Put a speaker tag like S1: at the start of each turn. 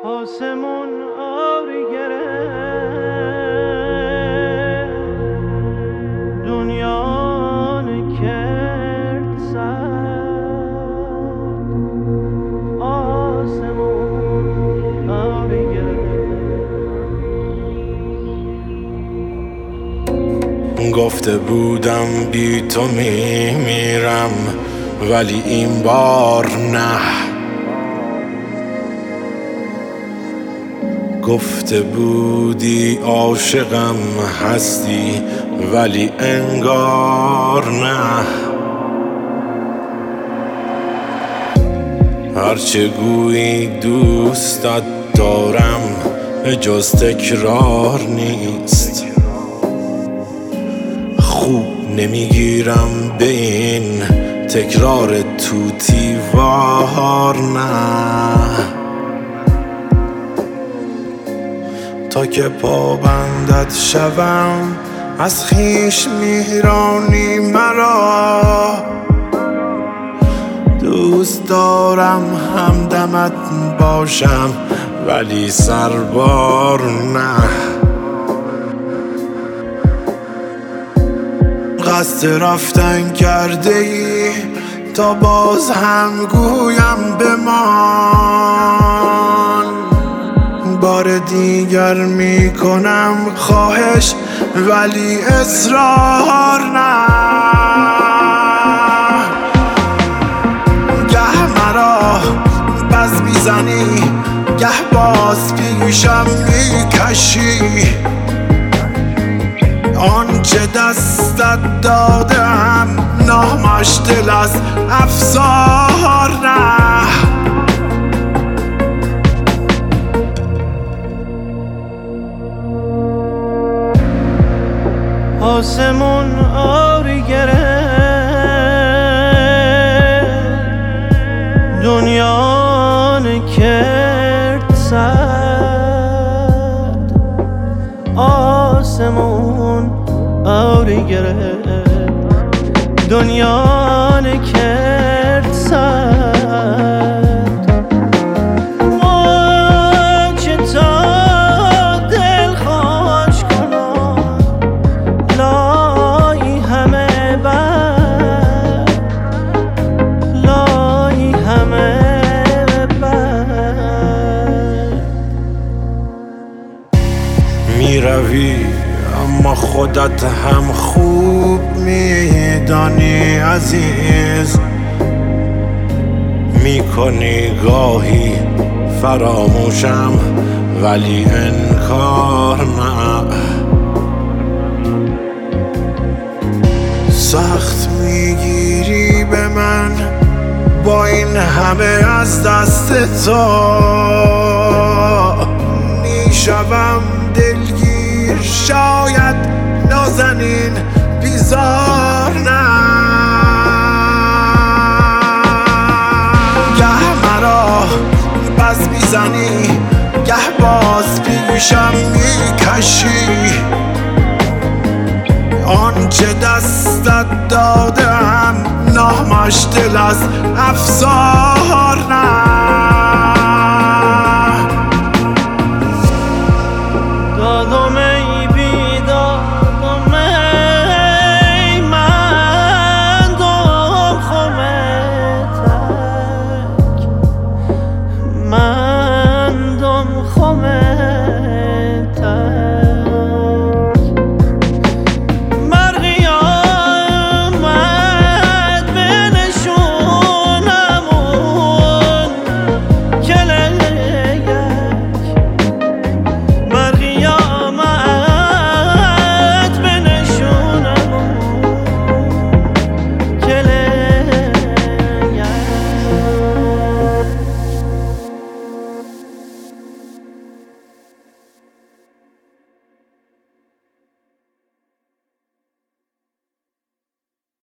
S1: آسمون آری گرفت، دنیا کرد سرد. آسمون آری گرفت.
S2: گفته بودم بی تو میمیرم، ولی این بار نه. گفته بودی عاشقم هستی، ولی انگار نه. هرچه گویی دوستت دارم به جز تکرار نیست. خوب نمیگیرم به این تکرار توتی وار نه. تا که پابندت شوم از خویش میرانی مرا. دوست دارم همدمت باشم ولی سربار نه. قصد رفتن کرده ای تا باز هم گویم بمان. بار دیگر میکنم خواهش ولی اصرار نه. گه مرا بز میزنی گه باز پیشم میکشی. آنچه دستت دادم نامش دل از افسار نه.
S1: آسمون آری گرفت، دنیا کرد سرد. آسمون آری گرفت، دنیا کرد سرد.
S2: میروی اما خودت هم خوب میدانی عزیز. میکنی گاهی فراموشم ولی انکار نه. سخت میگیری به من با این همه از دست تو. میشوم دلگیر شاید نازنین بیزار نه. گه مرا بز میزنی گه باز پیشم میکشی. آنچه دستت دادم نامش دل از افسار